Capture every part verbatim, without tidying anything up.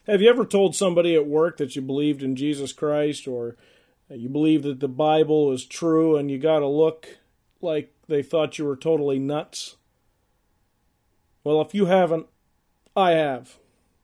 Have you ever told somebody at work that you believed in Jesus Christ, or you believe that the Bible is true, and you got to look like they thought you were totally nuts? Well, if you haven't, I have.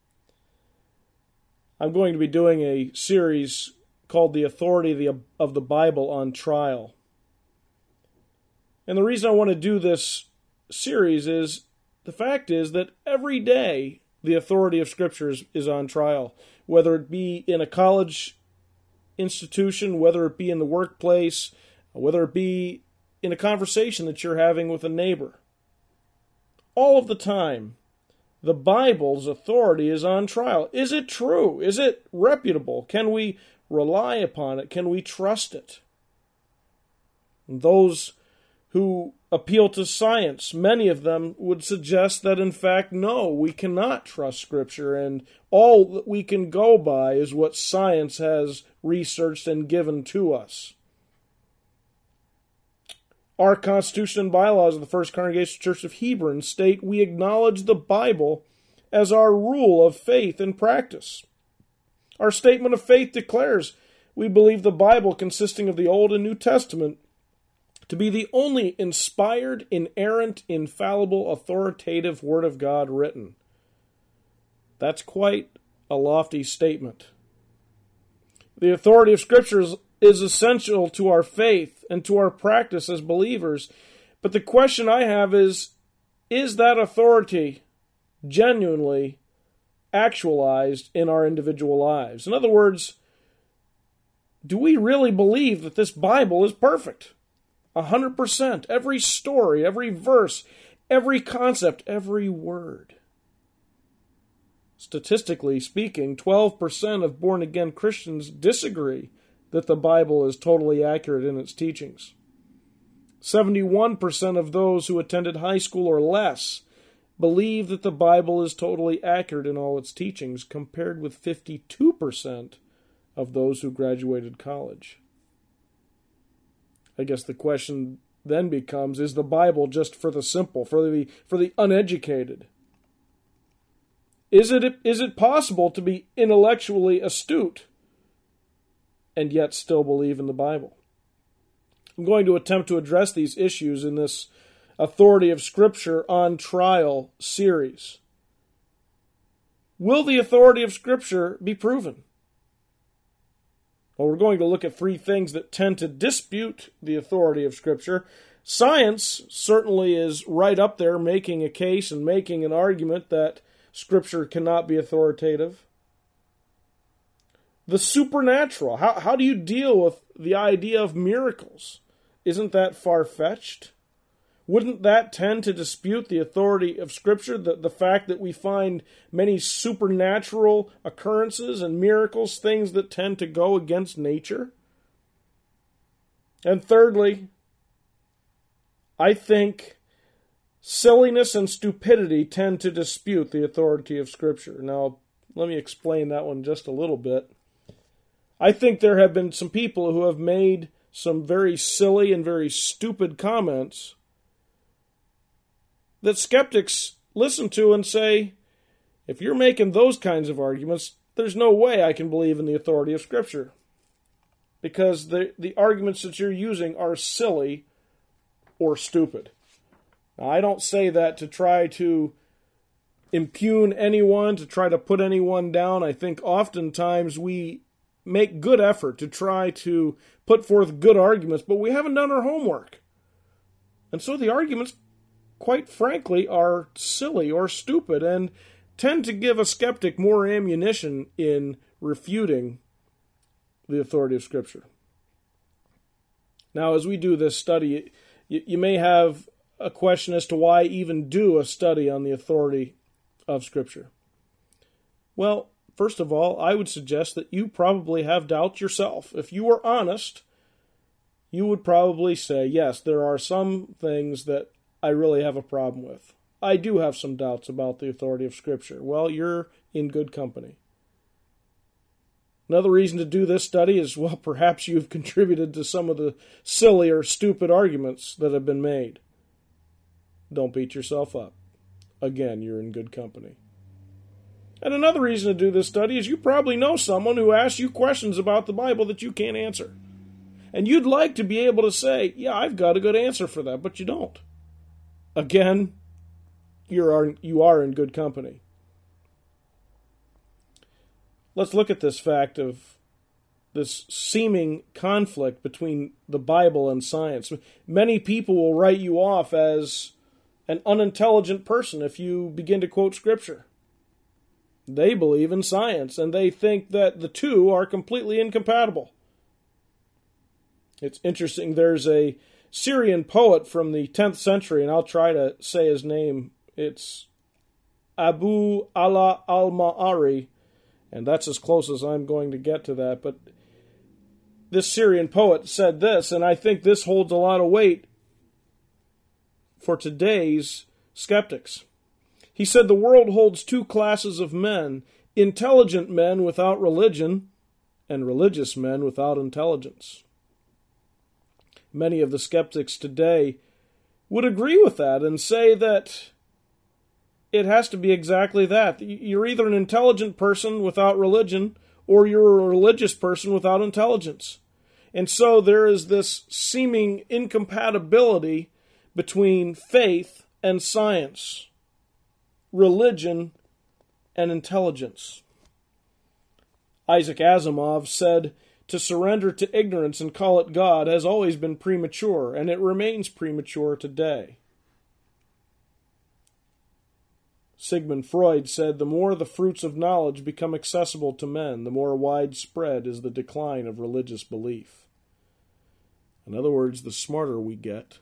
I'm going to be doing a series called The Authority of the Bible on Trial. And the reason I want to do this series is, the fact is that every day the authority of Scripture is, is on trial, whether it be in a college institution, whether it be in the workplace, whether it be in a conversation that you're having with a neighbor. All of the time, the Bible's authority is on trial. Is it true? Is it reputable? Can we rely upon it? Can we trust it? And those who appeal to science, many of them would suggest that, in fact, no, we cannot trust Scripture, and all that we can go by is what science has researched and given to us. Our Constitution and bylaws of the First Congregational Church of Hebron state we acknowledge the Bible as our rule of faith and practice. Our statement of faith declares we believe the Bible, consisting of the Old and New Testament, to be the only inspired, inerrant, infallible, authoritative Word of God written. That's quite a lofty statement. The authority of Scripture is, is essential to our faith and to our practice as believers. But the question I have is, is that authority genuinely actualized in our individual lives? In other words, do we really believe that this Bible is perfect? A hundred percent. Every story, every verse, every concept, every word. Statistically speaking, twelve percent of born-again Christians disagree that the Bible is totally accurate in its teachings. seventy-one percent of those who attended high school or less believe that the Bible is totally accurate in all its teachings, compared with fifty-two percent of those who graduated college. I guess the question then becomes, is the Bible just for the simple, for the for the uneducated? Is it is it possible to be intellectually astute and yet still believe in the Bible? I'm going to attempt to address these issues in this Authority of Scripture on Trial series. Will the authority of Scripture be proven? Well, we're going to look at three things that tend to dispute the authority of Scripture. Science certainly is right up there making a case and making an argument that Scripture cannot be authoritative. The supernatural. How, how do you deal with the idea of miracles? Isn't that far-fetched? Wouldn't that tend to dispute the authority of Scripture, the, the fact that we find many supernatural occurrences and miracles, things that tend to go against nature? And thirdly, I think silliness and stupidity tend to dispute the authority of Scripture. Now, let me explain that one just a little bit. I think there have been some people who have made some very silly and very stupid comments that skeptics listen to and say, if you're making those kinds of arguments, there's no way I can believe in the authority of Scripture. Because the, the arguments that you're using are silly or stupid. Now, I don't say that to try to impugn anyone, to try to put anyone down. I think oftentimes we make good effort to try to put forth good arguments, but we haven't done our homework. And so the arguments, quite frankly, are silly or stupid and tend to give a skeptic more ammunition in refuting the authority of Scripture. Now, as we do this study, you, you may have a question as to why even do a study on the authority of Scripture. Well, first of all, I would suggest that you probably have doubts yourself. If you were honest, you would probably say, yes, there are some things that I really have a problem with. I do have some doubts about the authority of Scripture. Well, you're in good company. Another reason to do this study is, well, perhaps you've contributed to some of the silly or stupid arguments that have been made. Don't beat yourself up. Again, you're in good company. And another reason to do this study is you probably know someone who asks you questions about the Bible that you can't answer. And you'd like to be able to say, yeah, I've got a good answer for that, but you don't. Again, you're, you are in good company. Let's look at this fact of this seeming conflict between the Bible and science. Many people will write you off as an unintelligent person if you begin to quote Scripture. They believe in science, and they think that the two are completely incompatible. It's interesting, there's a Syrian poet from the tenth century, and I'll try to say his name. It's Abu Ala al-Ma'ari, and that's as close as I'm going to get to that. But this Syrian poet said this, and I think this holds a lot of weight for today's skeptics. He said, the world holds two classes of men, intelligent men without religion and religious men without intelligence. Many of the skeptics today would agree with that and say that it has to be exactly that. You're either an intelligent person without religion or you're a religious person without intelligence. And so there is this seeming incompatibility between faith and science, religion and intelligence. Isaac Asimov said, to surrender to ignorance and call it God has always been premature, and it remains premature today. Sigmund Freud said, the more the fruits of knowledge become accessible to men, the more widespread is the decline of religious belief. In other words, the smarter we get,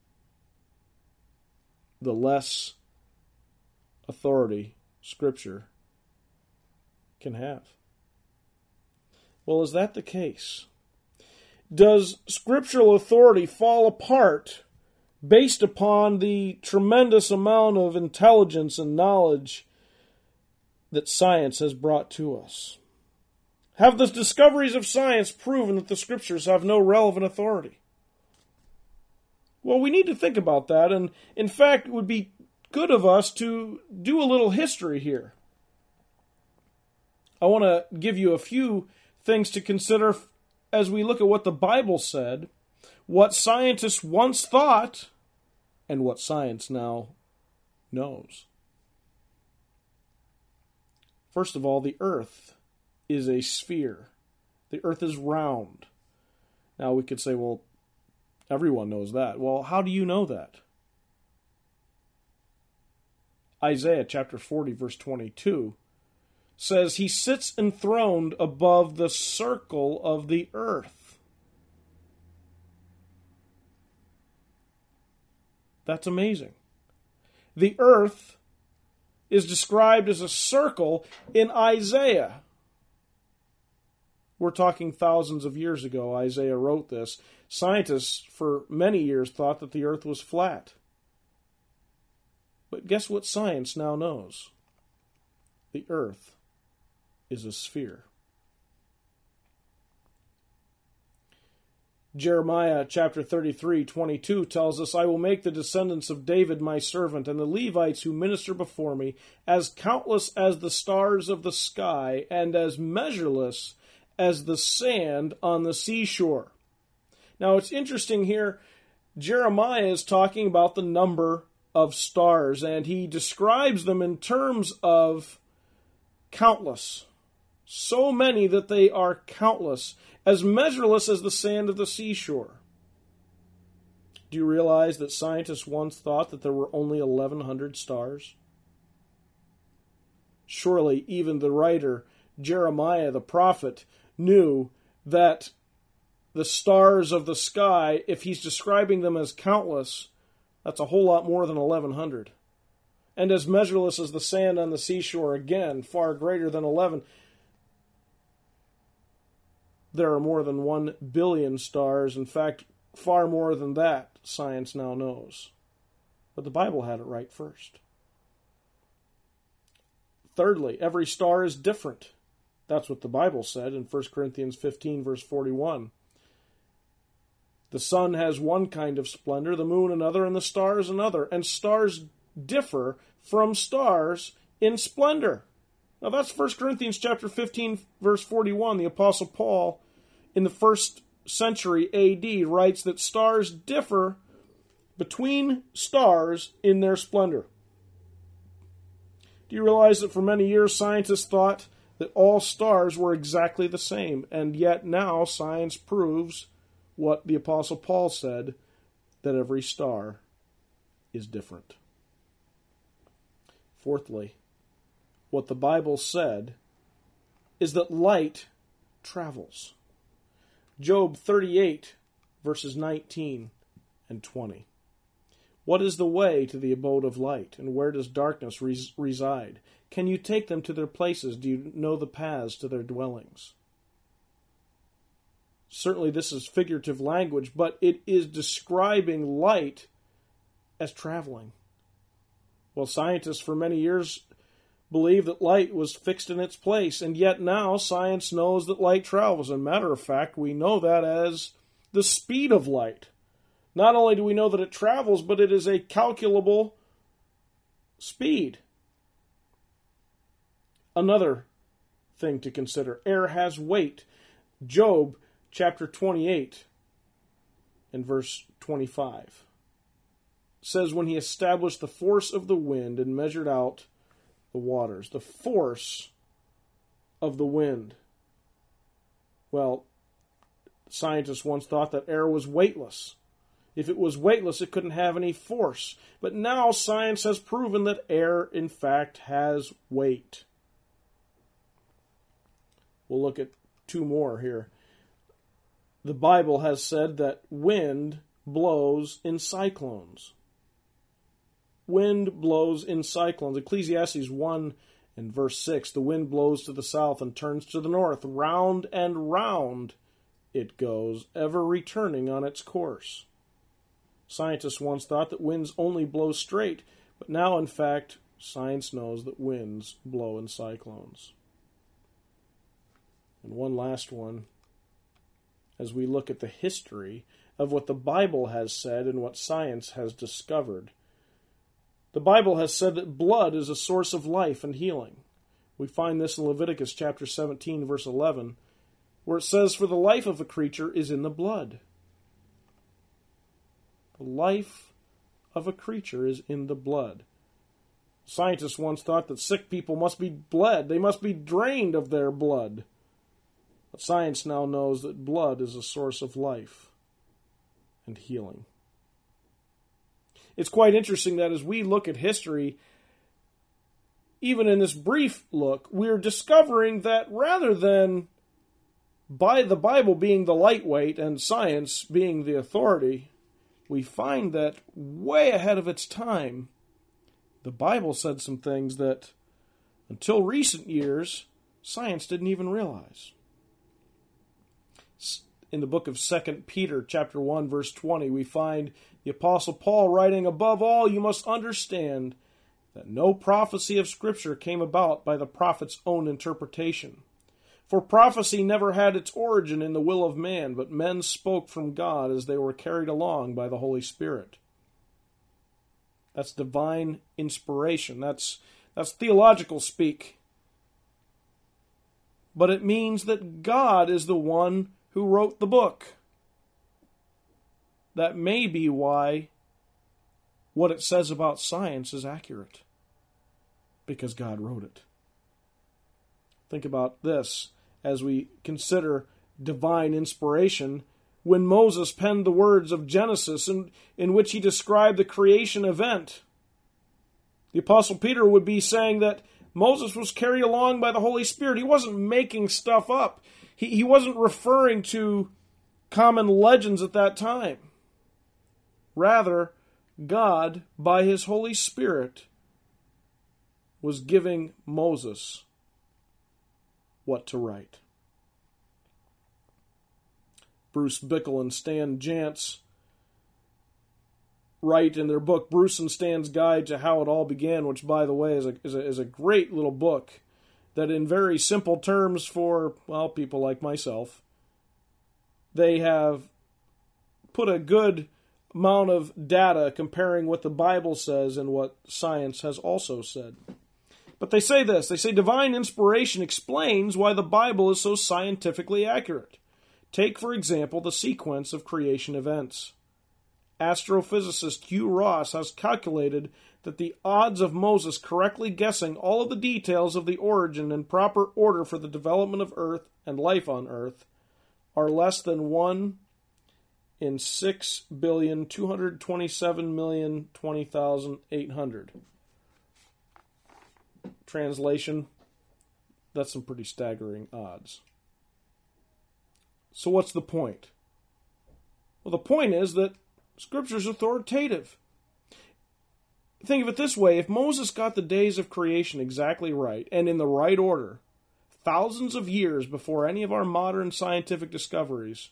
the less authority Scripture can have. Well, is that the case? Does scriptural authority fall apart based upon the tremendous amount of intelligence and knowledge that science has brought to us? Have the discoveries of science proven that the Scriptures have no relevant authority? Well, we need to think about that, and in fact, it would be good of us to do a little history here. I want to give you a few things to consider as we look at what the Bible said, what scientists once thought, and what science now knows. First of all, the earth is a sphere. The earth is round. Now we could say, well, everyone knows that. Well, how do you know that? Isaiah chapter forty, verse twenty-two says, he sits enthroned above the circle of the earth. That's amazing. The earth is described as a circle in Isaiah. We're talking thousands of years ago, Isaiah wrote this. Scientists for many years thought that the earth was flat. But guess what science now knows? The earth is a sphere. Jeremiah chapter thirty-three, twenty-two tells us, I will make the descendants of David my servant, and the Levites who minister before me, as countless as the stars of the sky, and as measureless as the sand on the seashore. Now it's interesting here, Jeremiah is talking about the number of stars, and he describes them in terms of countless. So many that they are countless, as measureless as the sand of the seashore. Do you realize that scientists once thought that there were only eleven hundred stars? Surely even the writer, Jeremiah the prophet, knew that the stars of the sky, if he's describing them as countless, that's a whole lot more than eleven hundred. And as measureless as the sand on the seashore, again, far greater than eleven. There are more than one billion stars. In fact, far more than that, science now knows. But the Bible had it right first. Thirdly, every star is different. That's what the Bible said in First Corinthians fifteen, verse forty-one. The sun has one kind of splendor, the moon another, and the stars another. And stars differ from stars in splendor. Now that's First Corinthians chapter fifteen, verse forty-one. The Apostle Paul, in the first century A D, writes that stars differ between stars in their splendor. Do you realize that for many years scientists thought that all stars were exactly the same, and yet now science proves what the Apostle Paul said, that every star is different. Fourthly, what the Bible said is that light travels. Job thirty-eight, verses nineteen and twenty. What is the way to the abode of light, and where does darkness res- reside? Can you take them to their places? Do you know the paths to their dwellings? Certainly this is figurative language, but it is describing light as traveling. Well, scientists for many years believed that light was fixed in its place, and yet now science knows that light travels. As a matter of fact, we know that as the speed of light. Not only do we know that it travels, but it is a calculable speed. Another thing to consider, air has weight. Job chapter twenty-eight and verse twenty-five says, when he established the force of the wind and measured out the waters. The force of the wind. Well, scientists once thought that air was weightless. If it was weightless, it couldn't have any force. But now science has proven that air, in fact, has weight. We'll look at two more here. The Bible has said that wind blows in cyclones. Wind blows in cyclones. Ecclesiastes one and verse six, the wind blows to the south and turns to the north. Round and round it goes, ever returning on its course. Scientists once thought that winds only blow straight, but now, in fact, science knows that winds blow in cyclones. And one last one, as we look at the history of what the Bible has said and what science has discovered. The Bible has said that blood is a source of life and healing. We find this in Leviticus chapter seventeen, verse eleven, where it says, for the life of a creature is in the blood. The life of a creature is in the blood. Scientists once thought that sick people must be bled. They must be drained of their blood. But science now knows that blood is a source of life and healing. It's quite interesting that as we look at history, even in this brief look, we're discovering that rather than by the Bible being the lightweight and science being the authority, we find that way ahead of its time, the Bible said some things that, until recent years, science didn't even realize. In the book of Second Peter, chapter one, verse twenty, we find the Apostle Paul writing, above all, you must understand that no prophecy of Scripture came about by the prophet's own interpretation. For prophecy never had its origin in the will of man, but men spoke from God as they were carried along by the Holy Spirit. That's divine inspiration. That's, that's theological speak. But it means that God is the one who wrote the book. That may be why what it says about science is accurate. Because God wrote it. Think about this as we consider divine inspiration. When Moses penned the words of Genesis in, in which he described the creation event, the Apostle Peter would be saying that Moses was carried along by the Holy Spirit. He wasn't making stuff up. He, he wasn't referring to common legends at that time. Rather, God, by His Holy Spirit, was giving Moses what to write. Bruce Bickle and Stan Jantz write in their book, Bruce and Stan's Guide to How It All Began, which, by the way, is a, is a, is a great little book that in very simple terms for, well, people like myself, they have put a good amount of data comparing what the Bible says and what science has also said. But they say this, they say divine inspiration explains why the Bible is so scientifically accurate. Take, for example, the sequence of creation events. Astrophysicist Hugh Ross has calculated that the odds of Moses correctly guessing all of the details of the origin and proper order for the development of Earth and life on Earth are less than one in six billion two hundred twenty-seven million twenty thousand eight hundred. Translation, that's some pretty staggering odds. So what's the point? Well, the point is that Scripture is authoritative. Think of it this way, if Moses got the days of creation exactly right, and in the right order, thousands of years before any of our modern scientific discoveries,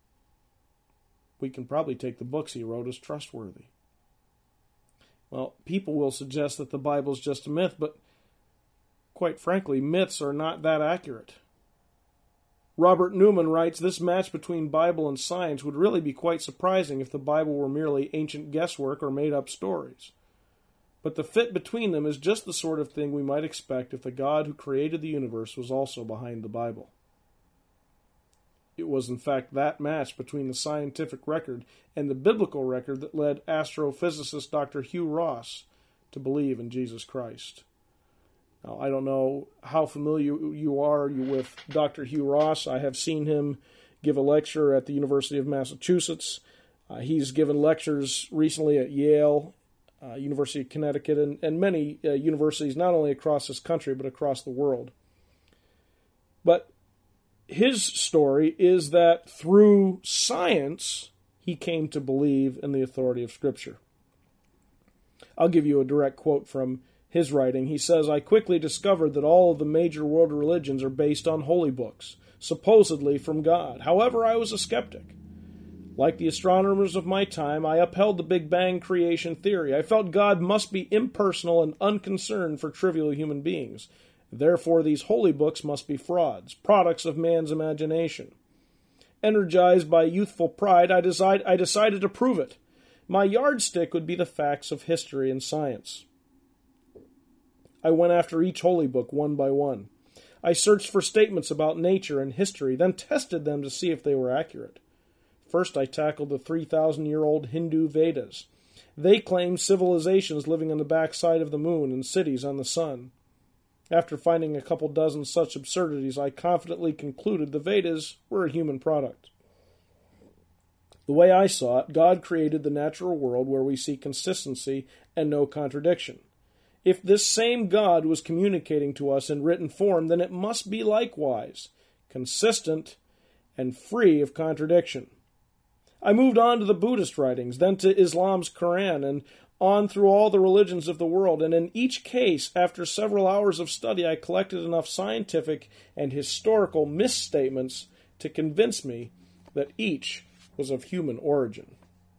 we can probably take the books he wrote as trustworthy. Well, people will suggest that the Bible is just a myth, but quite frankly, myths are not that accurate. Robert Newman writes, this match between Bible and science would really be quite surprising if the Bible were merely ancient guesswork or made-up stories. But the fit between them is just the sort of thing we might expect if the God who created the universe was also behind the Bible. It was in fact that match between the scientific record and the biblical record that led astrophysicist Doctor Hugh Ross to believe in Jesus Christ. Now, I don't know how familiar you are with Doctor Hugh Ross. I have seen him give a lecture at the University of Massachusetts. Uh, he's given lectures recently at Yale, uh, University of Connecticut, and, and many uh, universities, not only across this country, but across the world. But his story is that through science, he came to believe in the authority of Scripture. I'll give you a direct quote from his writing. He says, I quickly discovered that all of the major world religions are based on holy books, supposedly from God. However, I was a skeptic. Like the astronomers of my time, I upheld the Big Bang creation theory. I felt God must be impersonal and unconcerned for trivial human beings. Therefore, these holy books must be frauds, products of man's imagination. Energized by youthful pride, I, decide, I decided to prove it. My yardstick would be the facts of history and science. I went after each holy book one by one. I searched for statements about nature and history, then tested them to see if they were accurate. First, I tackled the three thousand year old Hindu Vedas. They claim civilizations living on the backside of the moon and cities on the sun. After finding a couple dozen such absurdities, I confidently concluded the Vedas were a human product. The way I saw it, God created the natural world where we see consistency and no contradiction. If this same God was communicating to us in written form, then it must be likewise consistent and free of contradiction. I moved on to the Buddhist writings, then to Islam's Quran, and on through all the religions of the world, and in each case, after several hours of study, I collected enough scientific and historical misstatements to convince me that each was of human origin.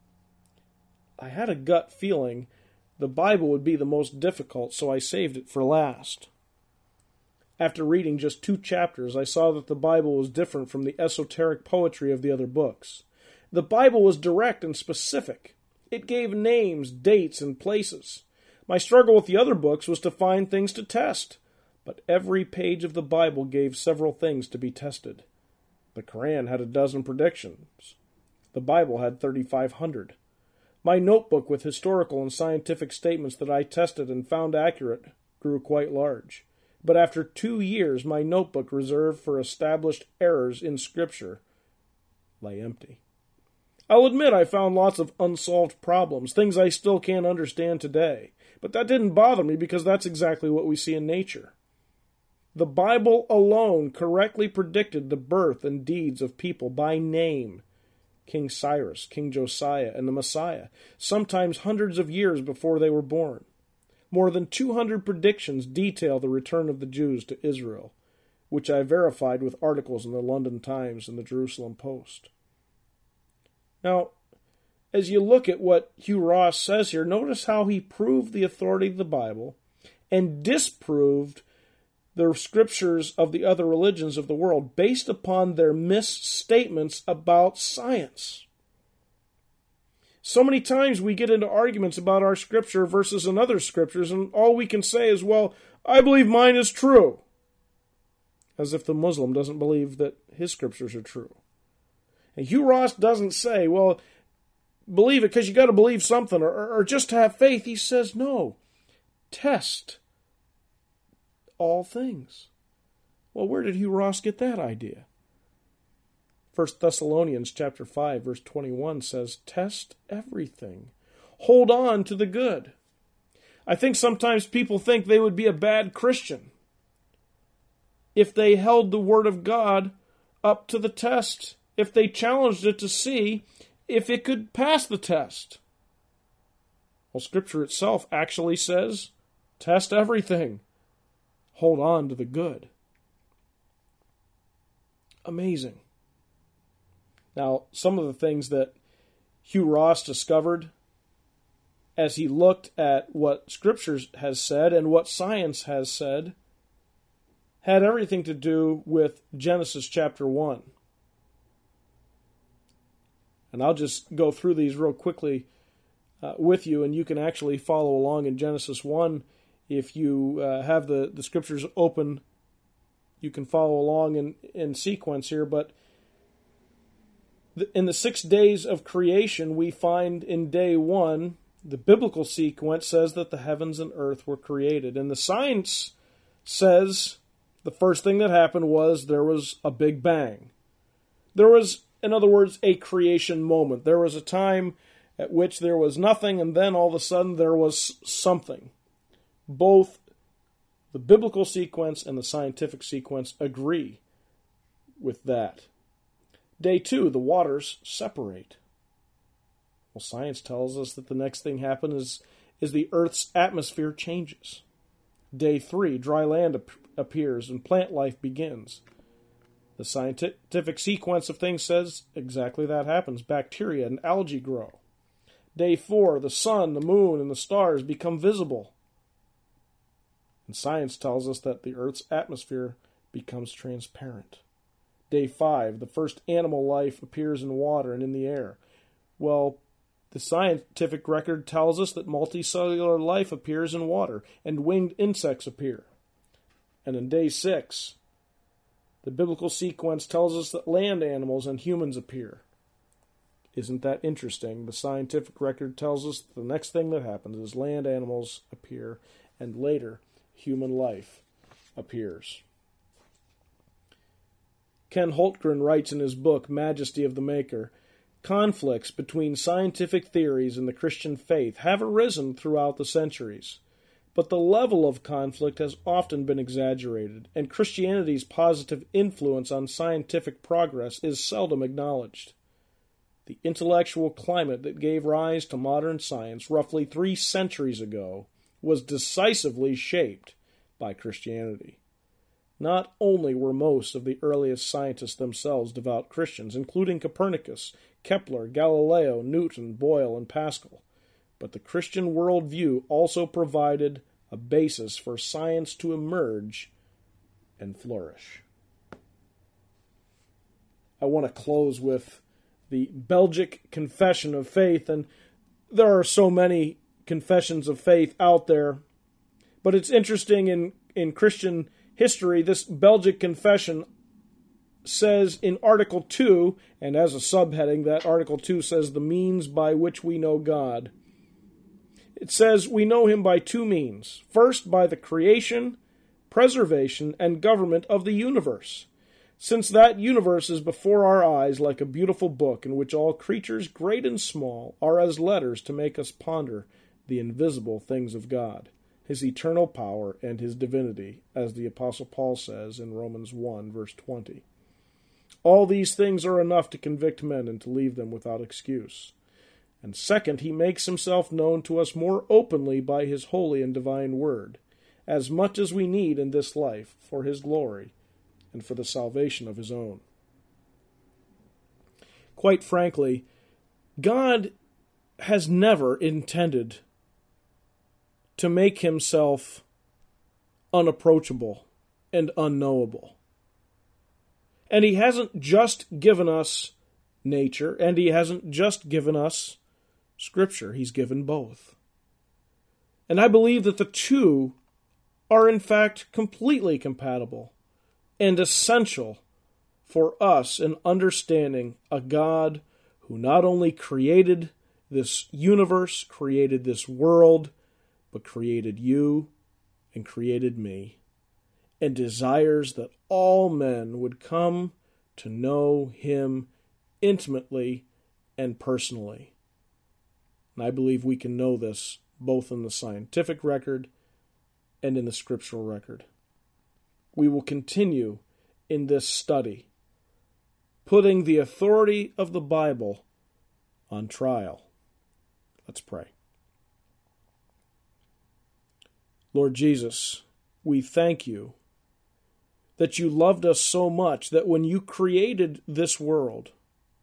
I had a gut feeling the Bible would be the most difficult, so I saved it for last. After reading just two chapters, I saw that the Bible was different from the esoteric poetry of the other books. The Bible was direct and specific. It gave names, dates, and places. My struggle with the other books was to find things to test, but every page of the Bible gave several things to be tested. The Quran had a dozen predictions. The Bible had thirty-five hundred. My notebook with historical and scientific statements that I tested and found accurate grew quite large. But after two years, my notebook reserved for established errors in Scripture lay empty. I'll admit I found lots of unsolved problems, things I still can't understand today. But that didn't bother me because that's exactly what we see in nature. The Bible alone correctly predicted the birth and deeds of people by name. King Cyrus, King Josiah, and the Messiah, sometimes hundreds of years before they were born. More than two hundred predictions detail the return of the Jews to Israel, which I verified with articles in the London Times and the Jerusalem Post. Now, as you look at what Hugh Ross says here, notice how he proved the authority of the Bible and disproved the scriptures of the other religions of the world based upon their misstatements about science. So many times we get into arguments about our scripture versus another scriptures, and all we can say is, well, I believe mine is true. As if the Muslim doesn't believe that his scriptures are true. And Hugh Ross doesn't say, well, believe it because you got to believe something, or, or just have faith. He says, no, test all things. Well, where did Hugh Ross get that idea? First Thessalonians chapter five, verse twenty-one says, test everything. Hold on to the good. I think sometimes people think they would be a bad Christian if they held the Word of God up to the test, if they challenged it to see if it could pass the test. Well, Scripture itself actually says, test everything. Hold on to the good. Amazing. Now, some of the things that Hugh Ross discovered as he looked at what Scripture has said and what science has said had everything to do with Genesis chapter one. And I'll just go through these real quickly uh, with you, and you can actually follow along in Genesis one. If you uh, have the, the Scriptures open, you can follow along in, in sequence here. But in the six days of creation, we find in day one, the biblical sequence says that the heavens and earth were created. And the science says the first thing that happened was there was a big bang. There was, in other words, a creation moment. There was a time at which there was nothing, and then all of a sudden there was something. Both the biblical sequence and the scientific sequence agree with that. Day two, the waters separate. Well, science tells us that the next thing happens is, is the Earth's atmosphere changes. Day three, dry land ap- appears and plant life begins. The scientific sequence of things says exactly that happens. Bacteria and algae grow. Day four, the sun, the moon, and the stars become visible. And science tells us that the Earth's atmosphere becomes transparent. Day five, the first animal life appears in water and in the air. Well, the scientific record tells us that multicellular life appears in water and winged insects appear. And in day six, the biblical sequence tells us that land animals and humans appear. Isn't that interesting? The scientific record tells us that the next thing that happens is land animals appear, and later, human life appears. Ken Holtgren writes in his book, Majesty of the Maker, conflicts between scientific theories and the Christian faith have arisen throughout the centuries, but the level of conflict has often been exaggerated, and Christianity's positive influence on scientific progress is seldom acknowledged. The intellectual climate that gave rise to modern science roughly three centuries ago was decisively shaped by Christianity. Not only were most of the earliest scientists themselves devout Christians, including Copernicus, Kepler, Galileo, Newton, Boyle, and Pascal, but the Christian worldview also provided a basis for science to emerge and flourish. I want to close with the Belgic Confession of Faith, and there are so many confessions of faith out there, but it's interesting in, in Christian history, this Belgic Confession says in Article two, and as a subheading, that Article two says the means by which we know God. It says we know him by two means. First, by the creation, preservation, and government of the universe, since that universe is before our eyes like a beautiful book in which all creatures, great and small, are as letters to make us ponder the invisible things of God, his eternal power, and his divinity, as the Apostle Paul says in Romans one, verse twenty. All these things are enough to convict men and to leave them without excuse. And second, he makes himself known to us more openly by his holy and divine word, as much as we need in this life for his glory and for the salvation of his own. Quite frankly, God has never intended to make himself unapproachable and unknowable. And he hasn't just given us nature, and he hasn't just given us Scripture. He's given both. And I believe that the two are in fact completely compatible and essential for us in understanding a God who not only created this universe, created this world, but created you and created me, and desires that all men would come to know him intimately and personally. And I believe we can know this both in the scientific record and in the scriptural record. We will continue in this study, putting the authority of the Bible on trial. Let's pray. Lord Jesus, we thank you that you loved us so much that when you created this world,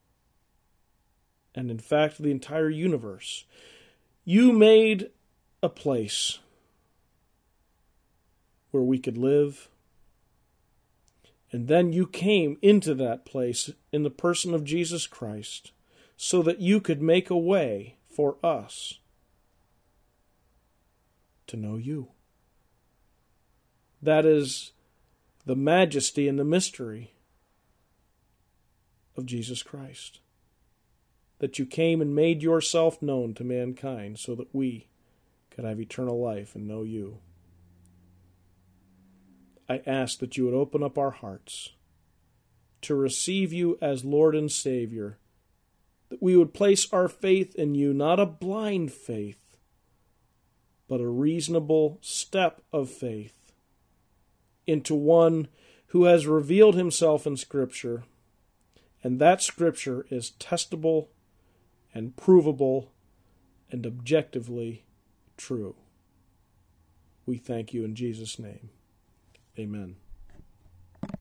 and in fact the entire universe, you made a place where we could live. And then you came into that place in the person of Jesus Christ so that you could make a way for us to know you. That is the majesty and the mystery of Jesus Christ. That you came and made yourself known to mankind so that we could have eternal life and know you. I ask that you would open up our hearts to receive you as Lord and Savior, that we would place our faith in you, not a blind faith, but a reasonable step of faith into one who has revealed himself in Scripture, and that Scripture is testable and provable and objectively true. We thank you in Jesus' name. Amen.